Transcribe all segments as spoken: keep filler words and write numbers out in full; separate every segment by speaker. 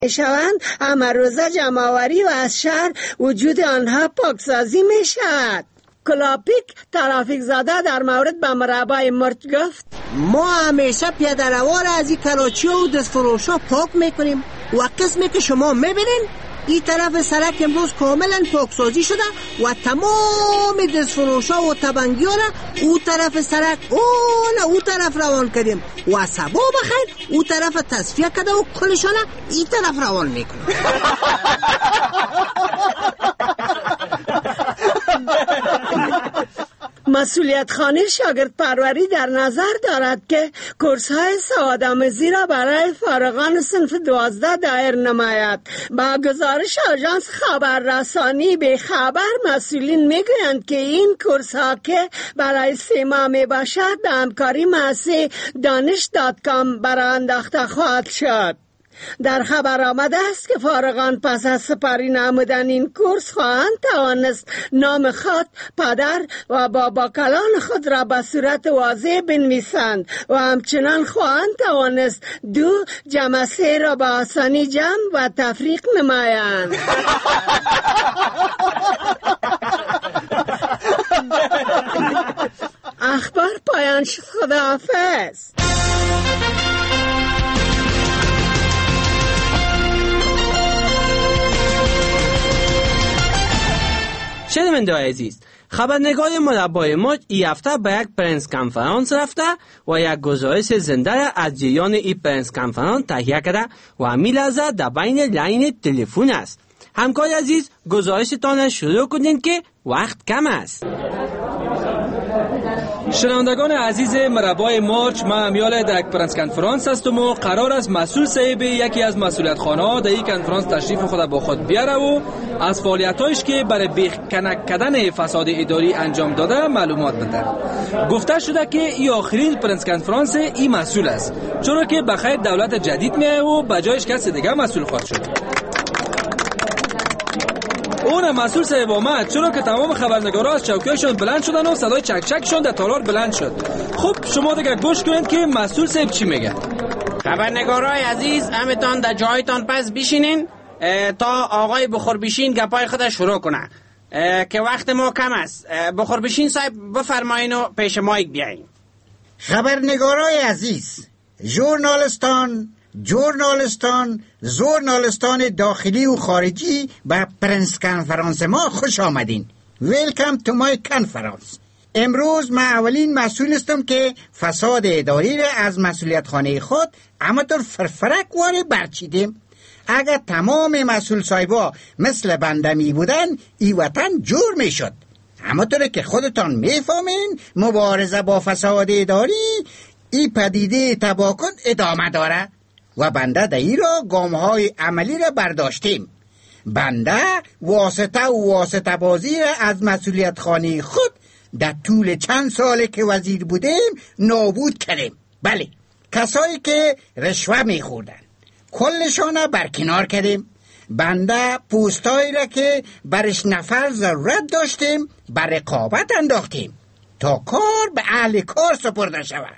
Speaker 1: شوند همه روزه جمع‌آوری و از شهر وجود آنها پاکسازی می شود. کلاپیک ترافیک زاده در مورد به مربای مرچ گفت
Speaker 2: ما همیشه پیاده روار از این کراچی و دستفروشا پاک میکنیم و قسمی که شما میبینین این طرف سرک امروز کاملا پاکسازی شده و تمام دستفروشا و تبنگی‌ها را او طرف سرک اون او طرف روان کردیم و سبا بخیر او طرف تصفیه کرده و کلشان این طرف روان میکنیم.
Speaker 1: مسئولیت خانه شاگرد پروری در نظر دارد که کورس های سوادآموزی را برای فارغان صنف دوازده دایر نماید. با گزارش آژانس خبررسانی به خبر مسئولین میگویند که این کورس ها که برای سه ماه می باشد به همکاری مؤسسه دانش دات کام برآورده انداخته خواهد شد. در خبر آمده است که فارغان پس از سپاری نمودن این کورس خواهند توانست نام خود، پدر و بابا کلان خود را به صورت واضح بنویسند و همچنان خواهند توانست دو جمع سه را به آسانی جمع و تفریق نمایند. اخبار پایان شد. خداحافظ.
Speaker 3: شنونده‌های عزیز، خبرنگار مربای موج این هفته به یک پرنس کنفرانس رفته و یک گزارش زنده از جریان این پرنس کنفرانس تهیه کرده و همین لحظه در بین لاین تلفن است. همکار عزیز گزارشتان شروع کنین که وقت کم است.
Speaker 4: شنوندگان عزیز مربای مارچ، ما امیال در یک پرنس کنفرانس هستم و قرار است مسئول صاحب یکی از مسئولیت خانه ها در این کنفرانس تشریف خود با خود بیاره و از فعالیتایش که برای بیخکنک کردن فساد اداری انجام داده معلومات بده. گفته شده که این آخرین پرنس کنفرانس این مسئول است، چرا که بخیر دولت جدید میاد و بجایش کسی دیگه مسئول خواهد شد. اون مسئول صاحب آمد، چرا که تمام خبرنگارا از چوکیشون بلند شدن و صدای چک چکشون در تالار بلند شد. خب شما دیگه گوش کنید که مسئول صاحب چی میگه.
Speaker 5: خبرنگارای عزیز، همتان در جایتان پس بشینین تا آقای بخوربشین گپای خود شروع کنه که وقت ما کم است. بخوربشین صاحب بفرمایین و پیش مایک بیاین.
Speaker 6: خبرنگارای عزیز، ژورنالیستان جورنالستان زورنالستان داخلی و خارجی به پرنس کنفرانس ما خوش آمدین. ویلکم تو مای کنفرانس. امروز من اولین مسئول هستم که فساد اداری را از مسئولیت خانه خود همطور فرفرک واره برچیدیم. اگر تمام مسئول صاحبا مثل بنده می بودن ای وطن جور می شد. همطور که خودتان می فهمین مبارزه با فساد اداری ای پدیده تباکن ادامه داره و بنده در ای را گامهای عملی را برداشتیم. بنده واسطه و واسطه بازی را از مسئولیت خانه خود در طول چند ساله که وزیر بودیم نابود کردیم. بله، کسایی که رشوه میخوردن کلشان را برکنار کردیم. بنده پوستایی را که برش نفر ضرورت داشتیم بر رقابت انداختیم تا کار به اهل کار سپرده شود.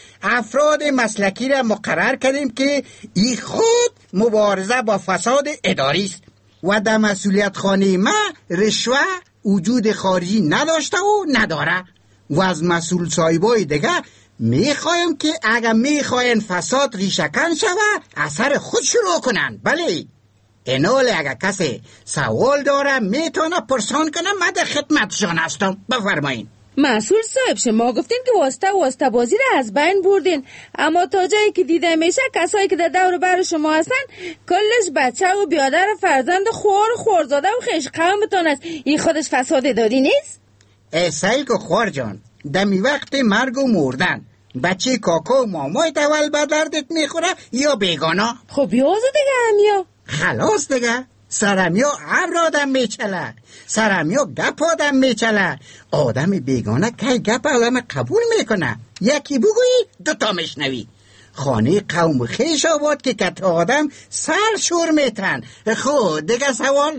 Speaker 6: افراد مسلکی را مقرر کردیم که ای خود مبارزه با فساد اداری است و در مسئولیت خانه ما رشوه وجود خارجی نداشته و نداره و از مسئول صاحبای دیگه میخوایم که اگر میخواین فساد ریشه‌کن شود اثر خود شروع کنن. بله، اینال اگر کسی سوال داره میتونه پرسان کنه، من در خدمتشان هستم. بفرمایین.
Speaker 7: مسئول صاحب، شما گفتین که واسطه واسطه بازی را از بین بردین، اما تا جایی که دیده میشه کسایی که در دور بر شما هستن کلش بچه و بیادر فرزند خور خورزاده و خیش قومتان است. این خودش فساد اداری نیست؟
Speaker 6: ای سیل که خور جان، دمی وقت مرگ و مردن بچه کاکا و مامای تول به دردت میخوره یا بیگانا؟
Speaker 7: خب بیازو دیگه همیا
Speaker 6: خلاص دیگه. سرمیا عبر آدم میچله، سرمیا گپ آدم میچله. آدم بیگانه که گپ آدم قبول میکنه، یکی بگویی دوتا میشنوی. خانه قوم خیش آباد که کت آدم سر شور میتن. خود دیگه سوال؟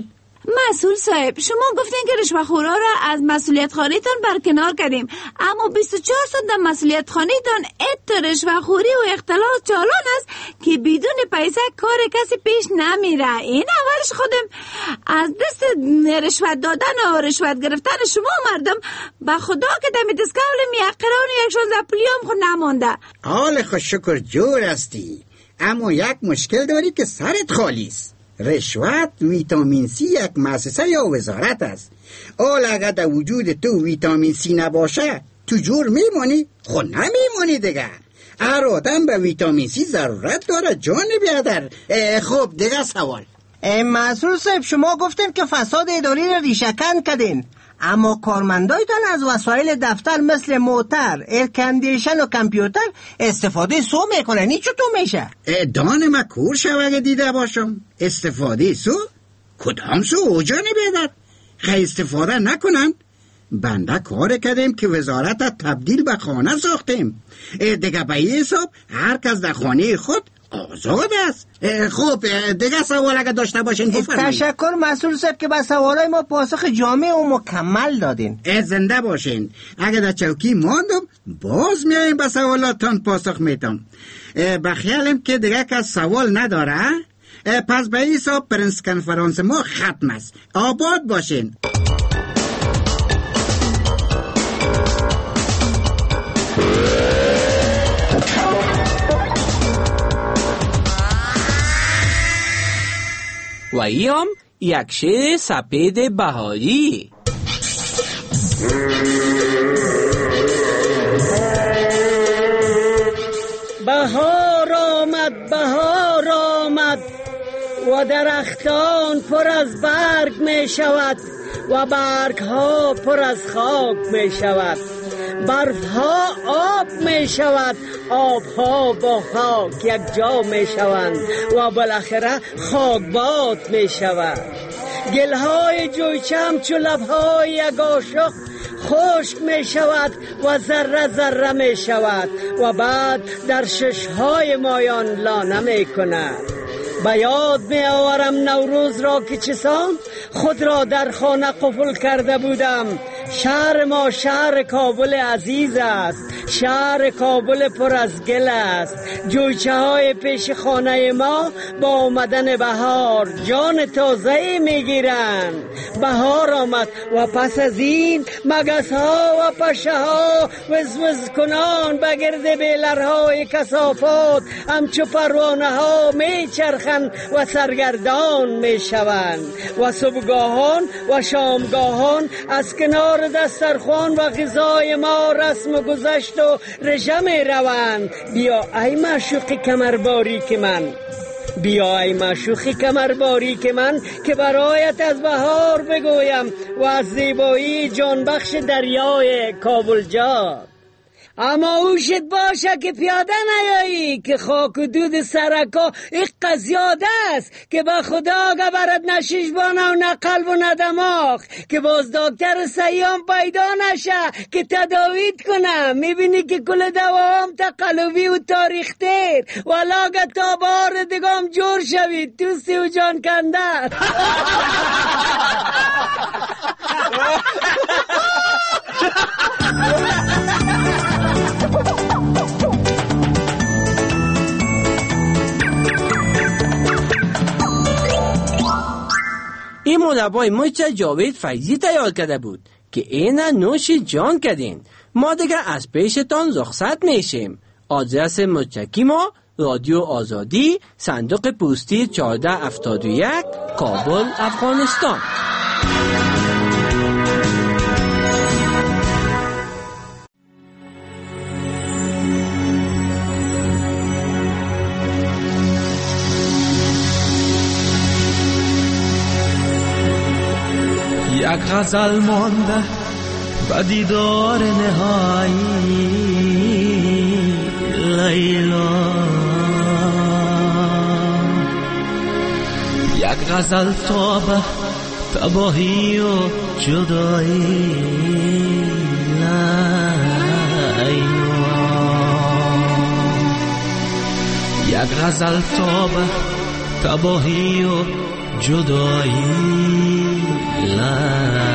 Speaker 7: مسئول صاحب، شما گفتین که رشوه‌خورا را از مسئولیت خانه‌تان برکنار کردیم، اما بیست و چهار سال در مسئولیت خانه‌تان ات رشوه‌خوری و اختلاس چالان است که بدون پیسه کار کسی پیش نمیره. این اولش خودم از دست رشوت دادن و رشوت گرفتن شما مردم به خدا که دمی دستگاولم یک قرار و یک شانزده پولیام خود نمانده.
Speaker 6: حال خود شکر جور هستی، اما یک مشکل داری که سرت خالی است. رشوت ویتامین سی یک مؤسسه یا وزارت است. حال اگر در وجود تو ویتامین سی نباشه تو جور میمونی؟ خود نمیمونی دیگه. هر آدم به ویتامین سی ضرورت داره جان بیادر. خب دیگه سوال.
Speaker 2: مسئول صاحب، شما گفتین که فساد اداری را ریشه‌کن کردین، اما کارمندایتان از وسایل دفتر مثل موتر، ایرکندیشن و کامپیوتر استفاده سو میکنن. این چطور میشه؟
Speaker 6: دان ما کور شوه دیده باشم. استفاده سو؟ کدام سو اوجا نبیدر؟ خیلی استفاده نکنن. بنده کار کردیم که وزارت تبدیل به خانه ساختیم. دیگه به این حساب هر کس در خانه خود آزاد است. خب دیگه سوال اگه داشته باشین بفرمایید.
Speaker 2: تشکر مسئول صاحب که به سوالای ما پاسخ جامع و مکمل دادین.
Speaker 6: زنده باشین. اگه در چوکی ماندم باز میاییم به سوالاتان پاسخ میتم. به خیالم که دیگه کس سوال نداره، پس به این حساب پرنس کنفرانس ما ختم است. آباد باشین.
Speaker 3: و ایام یک شیر سپید بهاری.
Speaker 1: بهار آمد، بهار آمد و درختان پر از برگ می شود و برگ ها پر از خاک می شود. برف ها آب می شود، آب ها با خاک یک جا می شوند و بالاخره خاکباد می شود. گل های جویچم چو لب های یک عاشق خشک می شود و ذره ذره می شود و بعد در شش های مایان لانه می کند. به یاد می آورم نوروز را که چسان خود را در خانه قفل کرده بودم. شهر ما شهر کابل عزیز است، شهر کابل پر از گل است. جویچه های پیش خانه ما با آمدن بهار جان تازه میگیرند. بهار آمد و پس از این مگس ها و پشه ها وزوز کنان به گرد بیلرهای کثافات همچو پروانه ها میچرخند و سرگردان میشوند و صبحگاهان و شامگاهان از کنار دسترخوان و غذای ما رسم گذشت و رژه می روند. بیا ای معشوق کمرباری که من، بیا ای معشوق کمرباری که من که برایت از بهار بگویم و از زیبایی جانبخش دریای کابلجاد. اما اوشت باشه که پیاده نیایی که خاک و دود سرکا یک قضیاده است که با خدا اگه برد نشیش بانه و نه قلب و نه دماغ که باز دکتر سیام پیدا نشه که تداویت کنه. میبینی که کل دوام تقلبی و تاریخ تیر ولی اگه تا بار دیگام جور شوید تو سی و جان کنده.
Speaker 3: این مربای مچ جاوید فیضی تیار کرده بود که این نوش جان کردین. ما دیگه از پیشتان رخصت میشیم. آدرس مچکی ما رادیو آزادی، صندوق پستی چهارده هفتاد و یک، کابل، افغانستان.
Speaker 8: یک غزل مانده و دیدار نهایی لیلا، یک غزل تا به تباهی و جدایی لیلا، یک غزل تا به تباهی و جدایی لیلا.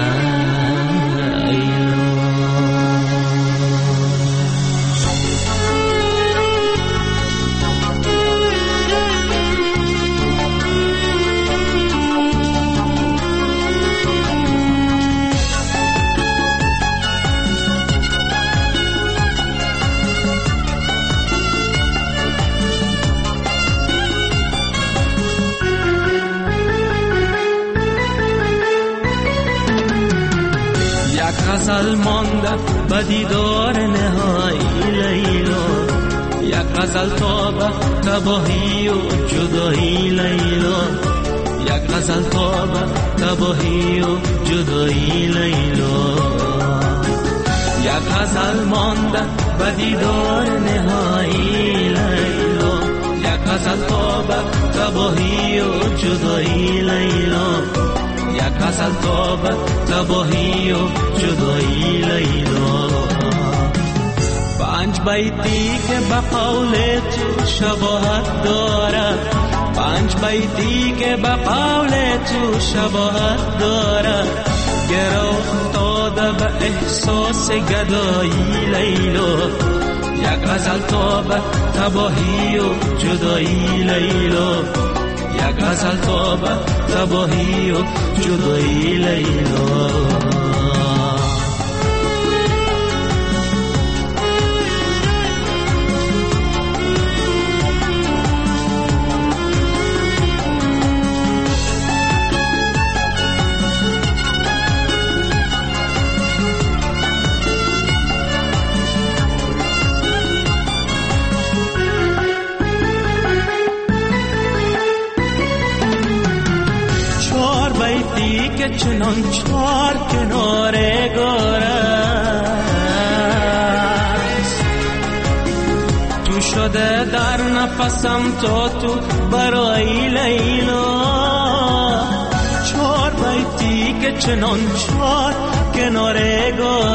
Speaker 8: غزل مانده به دیدار نهایی لیلا، یک غزل تا به تباهی و جدایی لیلا، یک غزل تا به تباهی و جدایی لیلا، یک غزل مانده به دیدار نهایی لیلا، یک غزل تا به تباهی و جدایی لیلا، یک غزل تا به تباهی و جدایی لیلا. پنج بیتی که به قول تو شباهت داره، پنج بیتی که به قول تو شباهت داره، گرو افتاده به احساس گدایی لیلا، یک غزل تا به تباهی و جدایی لیلا، یک غزل تا به تباهی و جدایی لیلا. که چنان چار کناره گارست، تو شده در نفسم تا تو برای لیلا، چار بیتی که چنان چار کناره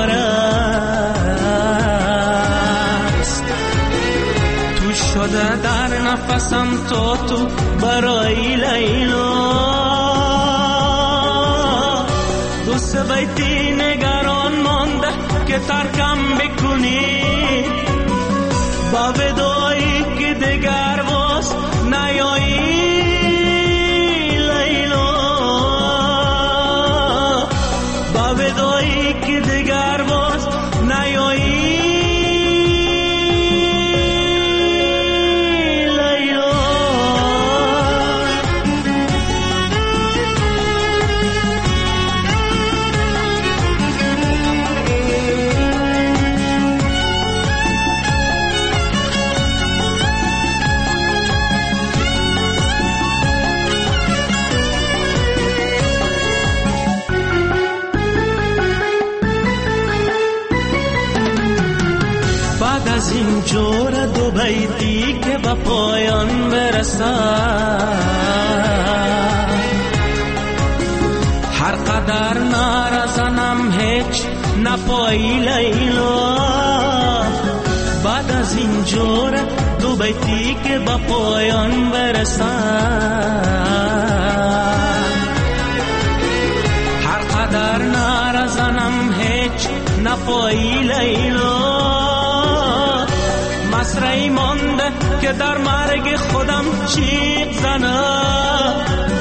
Speaker 8: گارست، تو شده در نفسم تا تو برای لیلا. دوست بیتی نگران مانده که ترکم بکنی، با ودایی که دگر باز نیایی لیلا، با ودایی که دگر باز نیایی از این جور دو بیتی که به پایان برسد، هر قدر نرزنم هیچ نپایی لیلا، بعد از این جور دو بیتی که به پایان برسد، هر قدر نرزنم هیچ نپایی لیلا. مصرعی مانده که در مرگ خودم چیق زنم،